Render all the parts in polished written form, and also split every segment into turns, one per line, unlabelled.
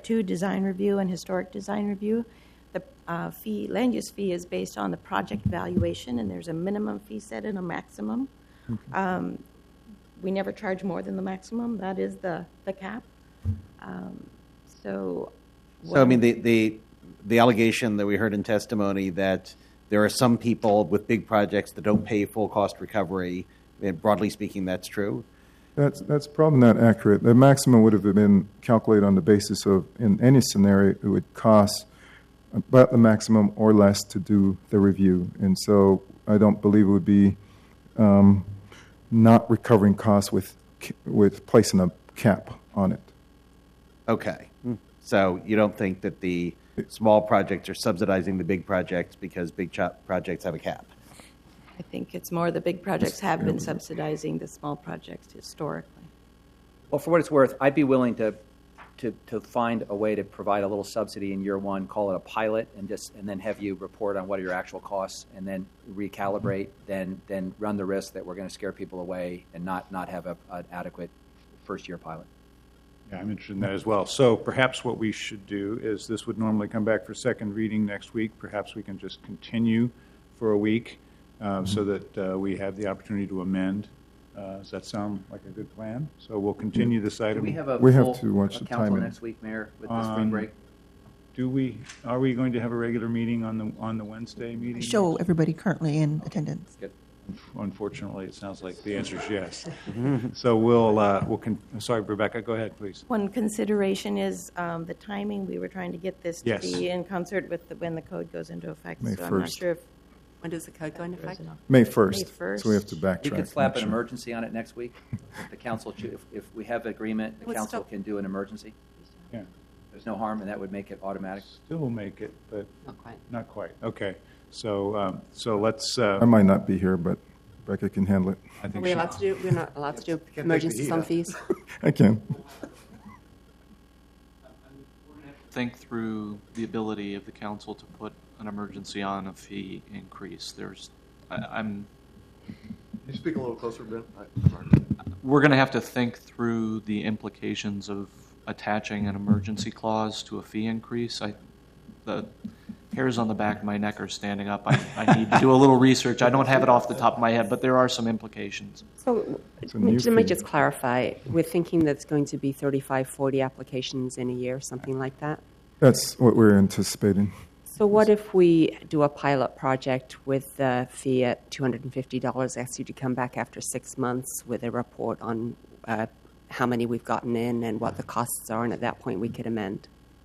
two, design review and historic design review. The land use fee is based on the project valuation, and there's a minimum fee set and a maximum. Okay. We never charge more than the maximum. That is the cap. So I mean,
the allegation that we heard in testimony that there are some people with big projects that don't pay full cost recovery, and broadly speaking, that's true?
That's probably not accurate. The maximum would have been calculated on the basis of, in any scenario, it would cost about the maximum or less to do the review. And so I don't believe it would be not recovering costs with placing a cap on it.
Okay. So you don't think that the small projects are subsidizing the big projects because big projects have a cap?
I think it's more the big projects have been subsidizing the small projects historically.
Well, for what it's worth, I'd be willing to find a way to provide a little subsidy in year one, call it a pilot, and then have you report on what are your actual costs, and then recalibrate, then run the risk that we're going to scare people away and not have an adequate first-year pilot.
Yeah, I'm interested in that as well. So perhaps what we should do is this would normally come back for second reading next week. Perhaps we can just continue for a week so that we have the opportunity to amend. Does that sound like a good plan? So we'll continue this item.
Do we have a
we
full
have to watch the
council
timing
next week, Mayor, with the spring break?
Are we going to have a regular meeting on the Wednesday meeting?
Show everybody currently in attendance.
Good.
Unfortunately, it sounds like the answer is yes. So we'll sorry, Rebecca, go ahead, please.
One consideration is the timing. We were trying to get this to be in concert with when the code goes into effect.
May
so
1st.
I'm not sure if
when does the code go into effect?
May 1st.
May 1st.
So we have to backtrack.
We could slap an emergency on it next week. If the council, if we have agreement, the council can do an emergency.
Yeah.
There's no harm, and that would make it automatic.
Still make it, but
Not quite.
Not quite. Okay. So let's.
I might not be here, but Becca can handle it.
I think
Are we allowed to do? We're not allowed to do emergency sum fees.
I can.
Think through the ability of the council to put an emergency on a fee increase. I'm.
Can you speak a little closer, Ben?
We're going to have to think through the implications of attaching an emergency clause to a fee increase. The hairs on the back of my neck are standing up. I need to do a little research. I don't have it off the top of my head, but there are some implications.
So let me just clarify. We're thinking that's going to be 35, 40 applications in a year, something like that?
That's what we're anticipating.
So what if we do a pilot project with the fee at $250, ask you to come back after 6 months with a report on how many we've gotten in and what the costs are, and at that point we could amend?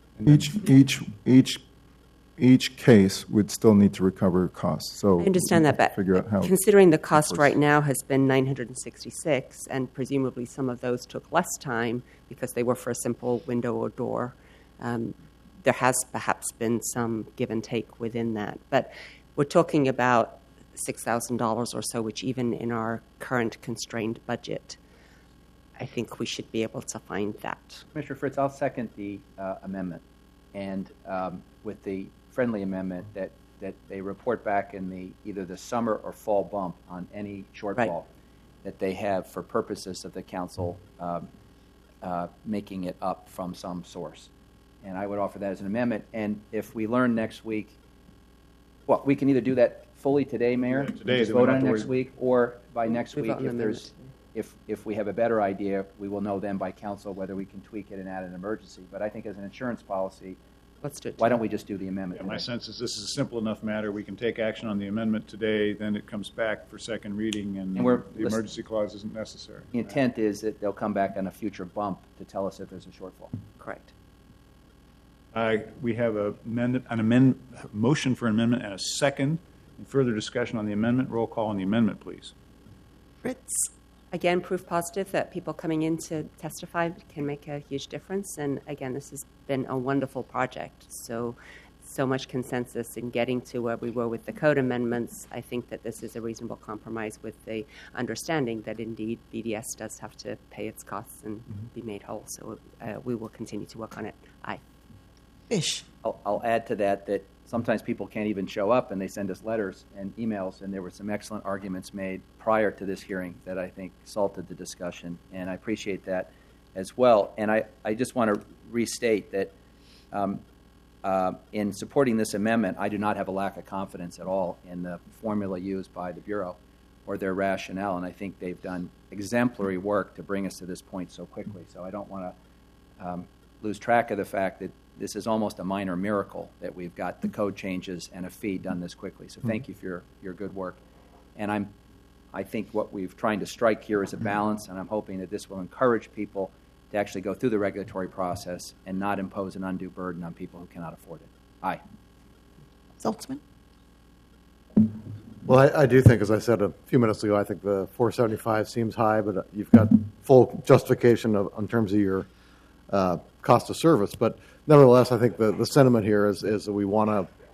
Each case would still need to recover costs. So
I understand that, but
figure out how
considering the cost right now has been $966, and presumably some of those took less time because they were for a simple window or door, there has perhaps been some give and take within that. But we're talking about $6,000 or so, which even in our current constrained budget, I think we should be able to find that.
Commissioner Fritz, I'll second the amendment, and with the friendly amendment that they report back in either the summer or fall bump on any shortfall that they have for purposes of the council making it up from some source. And I would offer that as an amendment. And if we learn next week, we can either do that fully today, Mayor,
today,
just vote on it next week, or by next week, if we have a better idea, we will know then by council whether we can tweak it and add an emergency. But I think as an insurance policy,
let's do it.
Why don't we just do the amendment?
My sense is this is a simple enough matter. We can take action on the amendment today, then it comes back for second reading, and the emergency clause isn't necessary.
The intent is that they'll come back on a future bump to tell us if there's a shortfall.
Correct.
We have a motion for amendment and a second. And further discussion on the amendment. Roll call on the amendment, please.
Fritz. Again, proof positive that people coming in to testify can make a huge difference. And again, this has been a wonderful project. So much consensus in getting to where we were with the code amendments. I think that this is a reasonable compromise with the understanding that indeed BDS does have to pay its costs and be made whole. So we will continue to work on it. Aye.
Fish.
I'll add to that sometimes people can't even show up, and they send us letters and emails, and there were some excellent arguments made prior to this hearing that I think salted the discussion, and I appreciate that as well. And I just want to restate that in supporting this amendment, I do not have a lack of confidence at all in the formula used by the Bureau or their rationale, and I think they've done exemplary work to bring us to this point so quickly. So I don't want to lose track of the fact that this is almost a minor miracle that we've got the code changes and a fee done this quickly. So thank you for your good work. And I think what we've trying to strike here is a balance, and I'm hoping that this will encourage people to actually go through the regulatory process and not impose an undue burden on people who cannot afford it. Aye.
Zaltzman?
Well, I do think, as I said a few minutes ago, I think the 475 seems high, but you've got full justification in terms of your cost of service. But nevertheless, I think the sentiment here is that we want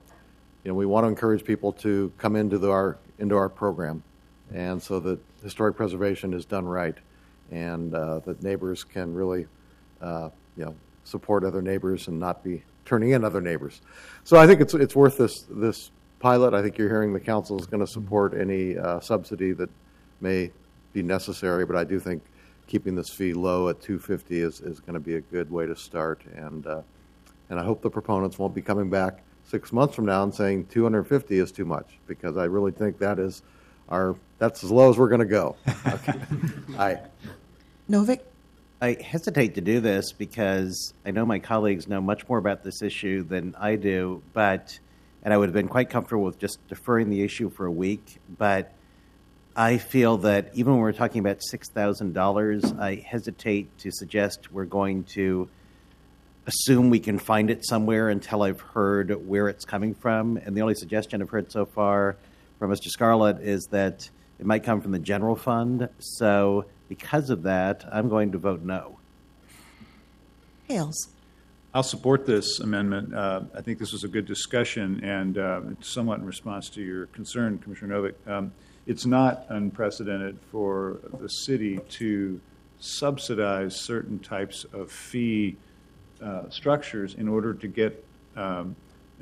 to encourage people to come into our program, and so that historic preservation is done right, and that neighbors can really support other neighbors and not be turning in other neighbors. So I think it's worth this pilot. I think you're hearing the council is going to support any subsidy that may be necessary, but I do think keeping this fee low at $250 is going to be a good way to start, and I hope the proponents won't be coming back 6 months from now and saying $250 is too much, because I really think that's as low as we're going to go. Okay. Aye.
Novick?
I hesitate to do this because I know my colleagues know much more about this issue than I do, and I would have been quite comfortable with just deferring the issue for a week, but I feel that even when we're talking about $6,000, I hesitate to suggest we're going to assume we can find it somewhere until I've heard where it's coming from. And the only suggestion I've heard so far from Mr. Scarlett is that it might come from the general fund. So because of that, I'm going to vote no.
Hales?
I'll support this amendment. I think this was a good discussion, and it's somewhat in response to your concern, Commissioner Novick. It's not unprecedented for the city to subsidize certain types of fee structures in order to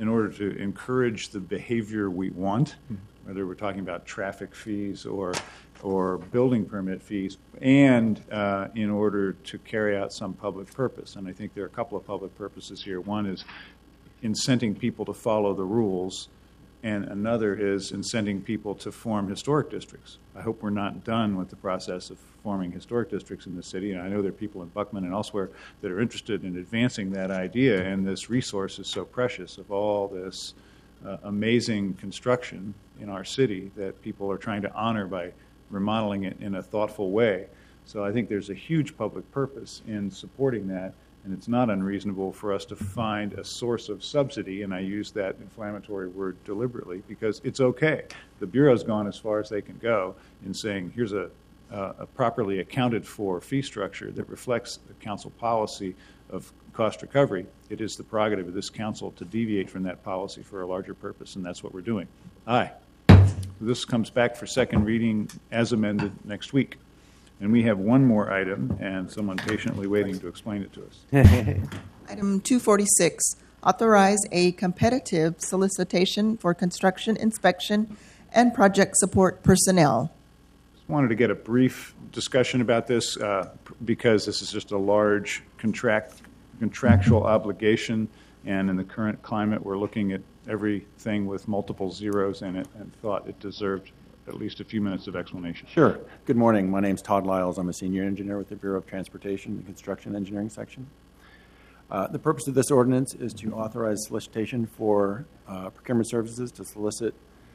encourage the behavior we want, whether we're talking about traffic fees or building permit fees, and in order to carry out some public purpose. And I think there are a couple of public purposes here. One is incenting people to follow the rules, and another is incenting people to form historic districts. I hope we're not done with the process of forming historic districts in the city, and I know there are people in Buckman and elsewhere that are interested in advancing that idea, and this resource is so precious of all this amazing construction in our city that people are trying to honor by remodeling it in a thoughtful way. So I think there's a huge public purpose in supporting that, and it's not unreasonable for us to find a source of subsidy, and I use that inflammatory word deliberately because it's okay. The Bureau's gone as far as they can go in saying here's a properly accounted for fee structure that reflects the council policy of cost recovery. It is the prerogative of this council to deviate from that policy for a larger purpose, and that's what we're doing. Aye. This comes back for second reading as amended next week. And we have one more item, and someone patiently waiting to explain it to us.
Item 246, authorize a competitive solicitation for construction inspection and project support personnel.
Just wanted to get a brief discussion about this because this is just a large contractual obligation, and in the current climate, we're looking at everything with multiple zeros in it and thought it deserved at least a few minutes of explanation.
Sure. Good morning. My name's Todd Lyles. I'm a senior engineer with the Bureau of Transportation and Construction Engineering Section. The purpose of this ordinance is to authorize solicitation for procurement services to solicit.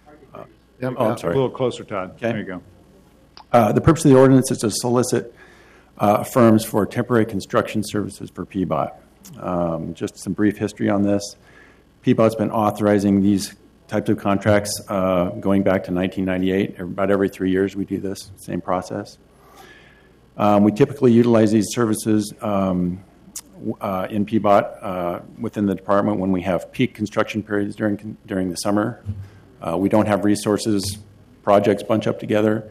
I'm sorry.
A little closer, Todd.
Okay.
There you go.
The purpose of the ordinance is to solicit firms for temporary construction services for PBOT. Just some brief history on this. PBOT's been authorizing these types of contracts going back to 1998. About every 3 years we do this, same process. We typically utilize these services in PBOT within the department when we have peak construction periods during the summer. We don't have resources, projects bunch up together.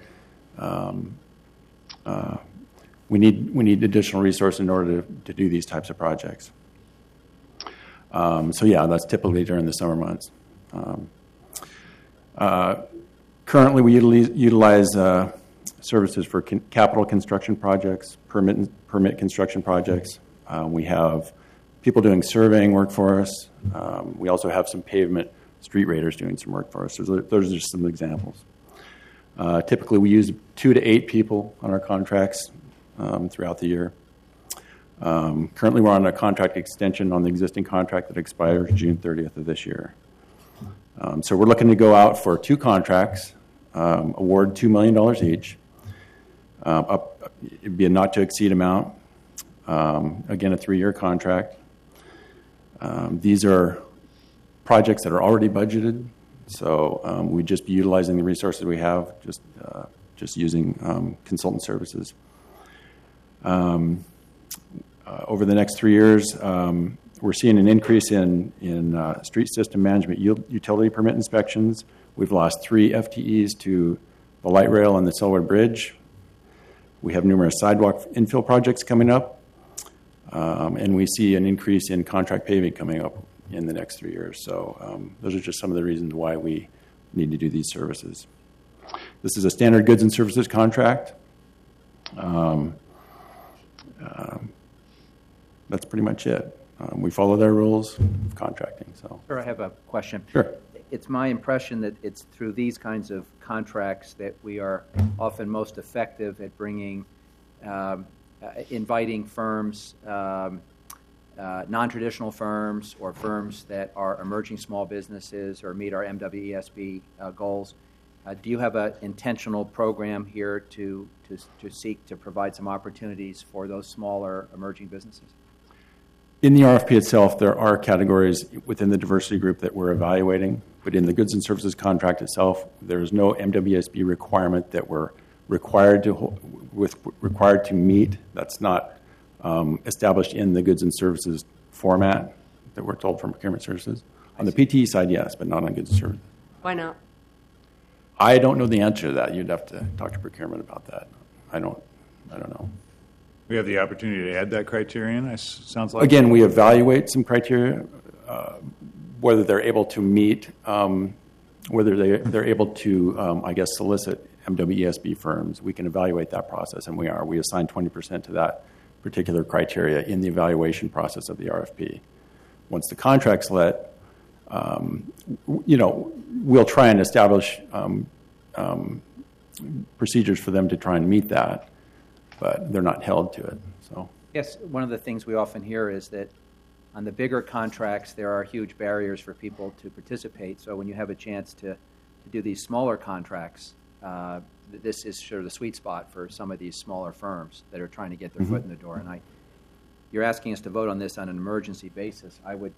We need additional resources in order to do these types of projects. So yeah, that's typically during the summer months. Currently, we utilize services for capital construction projects, permit construction projects. We have people doing surveying work for us. We also have some pavement street raters doing some work for us. So those are just some examples. Typically, we use 2 to 8 people on our contracts throughout the year. Currently, we're on a contract extension on the existing contract that expires June 30th of this year. So we're looking to go out for 2 contracts, award $2 million each. It'd be a not-to-exceed amount. Again, a 3-year contract. These are projects that are already budgeted, so we'd just be utilizing the resources we have, just using consultant services. Over the next 3 years, we're seeing an increase in street system management utility permit inspections. We've lost 3 FTEs to the light rail and the Selwood Bridge. We have numerous sidewalk infill projects coming up, and we see an increase in contract paving coming up in the next 3 years. So those are just some of the reasons why we need to do these services. This is a standard goods and services contract. That's pretty much it. We follow their rules of contracting. So,
Sir, I have a question.
Sure.
It's my impression that it's through these kinds of contracts that we are often most effective at bringing, inviting firms, non-traditional firms or firms that are emerging small businesses or meet our MWESB goals. Do you have an intentional program here to seek to provide some opportunities for those smaller emerging businesses?
In the RFP itself, there are categories within the diversity group that we're evaluating, but in the goods and services contract itself, there is no MWSB requirement that we're required to meet. That's not established in the goods and services format that we're told from procurement services. On the PTE side, yes, but not on goods and services.
Why not?
I don't know the answer to that. You'd have to talk to procurement about that. I don't know.
We have the opportunity to add that criterion, it sounds like.
Again, we evaluate some criteria, whether they're able to meet, whether they're able to, solicit MWESB firms. We can evaluate that process, and we are. We assign 20% to that particular criteria in the evaluation process of the RFP. Once the contract's let, we'll try and establish procedures for them to try and meet that, but they're not held to it. So
Yes, one of the things we often hear is that on the bigger contracts, there are huge barriers for people to participate. So when you have a chance to do these smaller contracts, this is sort of the sweet spot for some of these smaller firms that are trying to get their foot in the door. And you're asking us to vote on this on an emergency basis. I would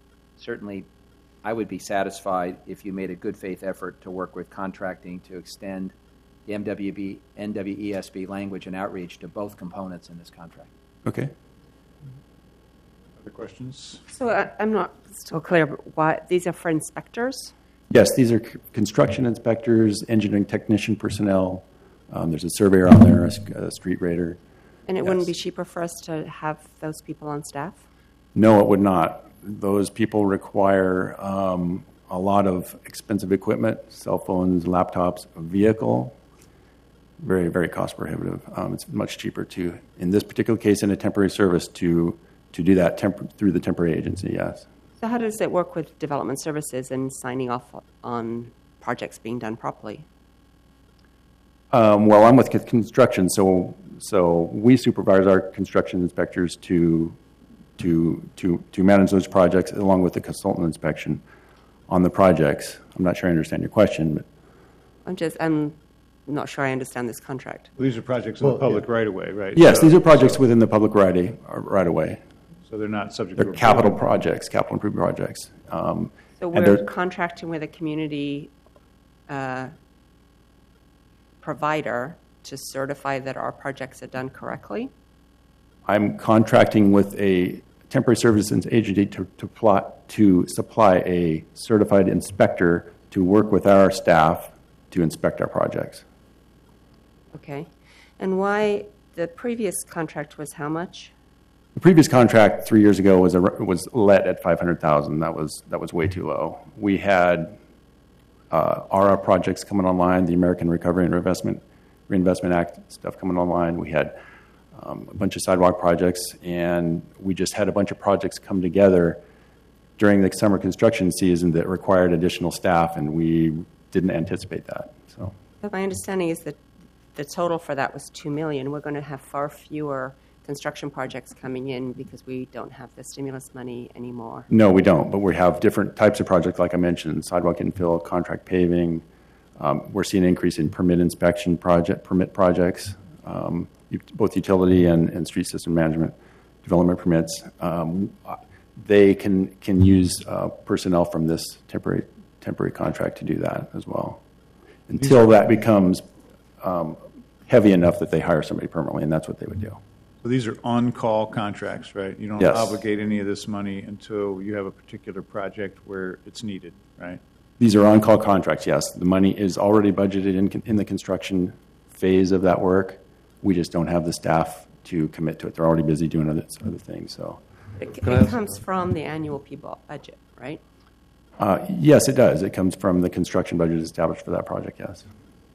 be satisfied if you made a good faith effort to work with contracting to extend the NWESB language and outreach to both components in this contract.
okay.
Other questions?
So I'm not still clear, but why these are for inspectors?
Yes, these are construction inspectors, engineering technician personnel. There's a surveyor on there, a street rater.
And it wouldn't be
Yes.
cheaper for us to have those people on staff?
No, it would not. Those people require a lot of expensive equipment, cell phones, laptops, a vehicle. Very, very cost prohibitive. It's much cheaper to, in this particular case, in a temporary service, to do that through the temporary agency, yes.
So how does it work with development services and signing off on projects being done properly?
Well, I'm with construction, so we supervise our construction inspectors to manage those projects along with the consultant inspection on the projects. I'm not sure I understand your question, but
I'm not sure I understand this contract.
Well, these are projects in the public right-of-way, right?
yes,
So-
these are projects within the public right away.
So they're not subject
They're
to
capital
approval.
projects, capital improvement projects.
So
and
we're
they're-
contracting with a community provider to certify that our projects are done correctly?
I'm contracting with a temporary services agency to supply a certified inspector to work with our staff to inspect our projects.
Okay. And why the previous contract was how much?
The previous contract 3 years ago was let at $500,000. That was way too low. We had ARA projects coming online, the American Recovery and Reinvestment Act stuff coming online. We had a bunch of sidewalk projects, and we just had a bunch of projects come together during the summer construction season that required additional staff, and we didn't anticipate that. So,
But my understanding is that the total for that was $2 million. We're going to have far fewer construction projects coming in because we don't have the stimulus money anymore.
no, we don't, but we have different types of projects, like I mentioned, sidewalk infill, contract paving. We're seeing an increase in permit projects, both utility and street system management development permits. They can use personnel from this temporary contract to do that as well, until that becomes heavy enough that they hire somebody permanently, and that's what they would do.
So these are on-call contracts, right? You don't
Yes.
obligate any of this money until you have a particular project where it's needed, right?
These are on-call contracts, yes. The money is already budgeted in the construction phase of that work. We just don't have the staff to commit to it. They're already busy doing other things. So,
It comes from the annual PBOT budget, right?
yes, it does. It comes from the construction budget established for that project, yes.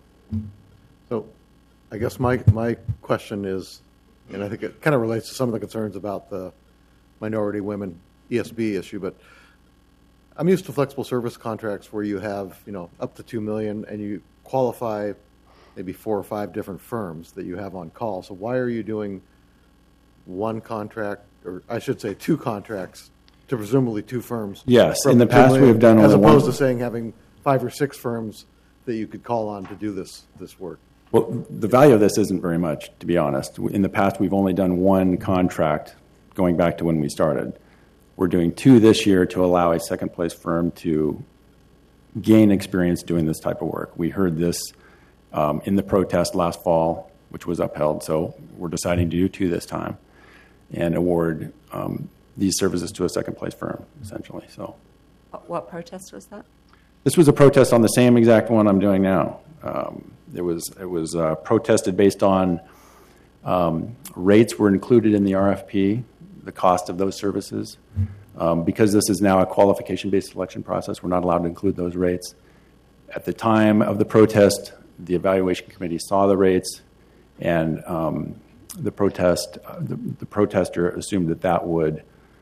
So I guess my question is, and I think it kind of relates to some of the concerns about the minority women ESB issue, but I'm used to flexible service contracts where you have, up to $2 million and you qualify maybe 4 or 5 different firms that you have on call. So why are you doing one contract, or I should say 2 contracts to presumably 2 firms?
Yes,
from
in the
$2
past
million,
we've done
as
only
opposed
one.
to saying having 5 or 6 firms that you could call on to do this work.
Well, the value of this isn't very much, to be honest. In the past, we've only done one contract going back to when we started. We're doing 2 this year to allow a second-place firm to gain experience doing this type of work. We heard this in the protest last fall, which was upheld, so we're deciding to do 2 this time and award these services to a second-place firm, essentially. So,
What protest was that?
this was a protest on the same exact one I'm doing now. It was protested based on rates were included in the RFP, the cost of those services. Because this is now a qualification-based selection process, we're not allowed to include those rates. At the time of the protest, the evaluation committee saw the rates, and the protester assumed that would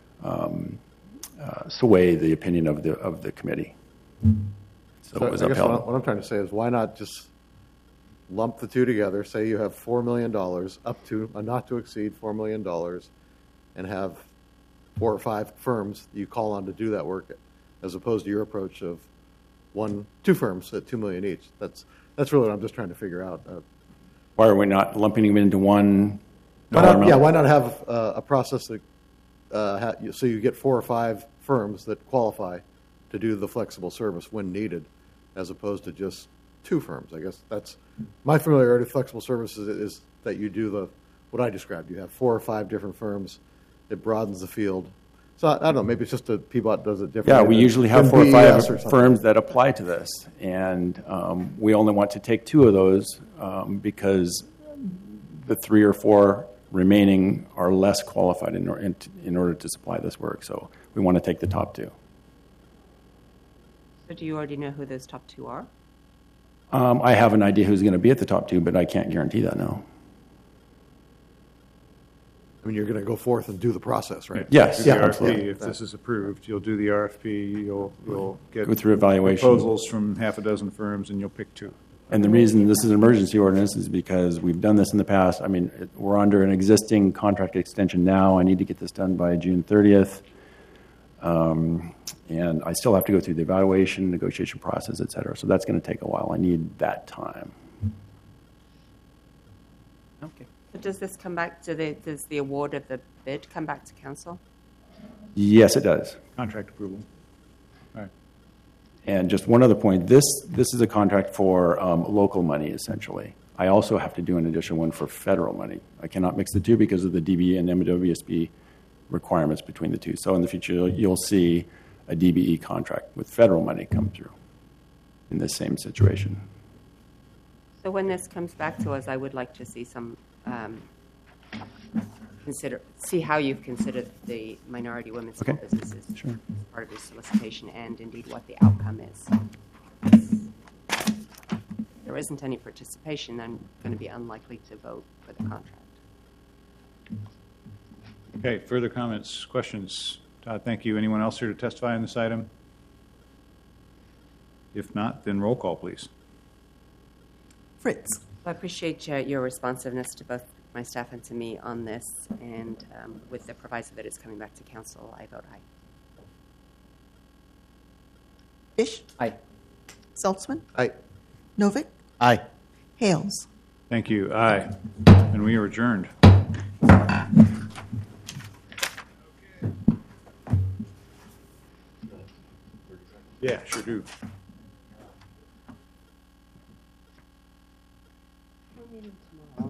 sway the opinion of the committee. So it was
I guess
upheld.
what I'm trying to say is, why not just lump the 2 together? Say you have $4 million, up to a not to exceed $4 million, and have 4 or 5 firms that you call on to do that work, as opposed to your approach of 2 firms at $2 million each. That's really what I'm just trying to figure out.
Why are we not lumping them into one?
Why not have a process that so you get 4 or 5 firms that qualify to do the flexible service when needed, as opposed to just 2 firms. I guess that's my familiarity with flexible services is that you do what I described. You have 4 or 5 different firms. It broadens the field. So I don't know. Maybe it's just a PBOT does it differently.
Yeah, we usually have 4 or
BES
5 firms that apply to this, and we only want to take 2 of those because the 3 or 4 remaining are less qualified in order to supply this work. So we want to take the top 2.
So do you already know who those top 2 are?
I have an idea who's going to be at the top 2, but I can't guarantee that now.
I mean, you're going to go forth and do the process, right?
Yes.
Do the
Yeah,
RFP.
absolutely.
If this is approved, you'll do the RFP, you'll get
Go through evaluation.
proposals from half a dozen firms, and you'll pick 2.
And the reason this is an emergency ordinance is because we've done this in the past. I mean, we're under an existing contract extension now. I need to get this done by June 30th. And I still have to go through the evaluation, negotiation process, et cetera. So that's going to take a while. I need that time.
Okay. So does this come back to does the award of the bid come back to council?
Yes, it does.
Contract approval. All right.
And just one other point, this is a contract for local money, essentially. I also have to do an additional one for federal money. I cannot mix the 2 because of the DBE and MWSB requirements between the 2. So in the future, you'll see a DBE contract with federal money come through in this same situation.
So when this comes back to us, I would like to see some see how you've considered the minority women small
Okay.
businesses
Sure.
as part of your solicitation, and indeed what the outcome is. If there isn't any participation, I'm going to be unlikely to vote for the contract.
Okay, further comments, questions? Todd, thank you. Anyone else here to testify on this item? If not, then roll call, please.
Fritz.
I appreciate your responsiveness to both my staff and to me on this, and with the proviso that it's coming back to council, I vote aye.
Fish.
Aye.
Saltzman.
Aye.
Novick.
Aye.
Hales.
Thank you. Aye. And we are adjourned. Yeah, sure do.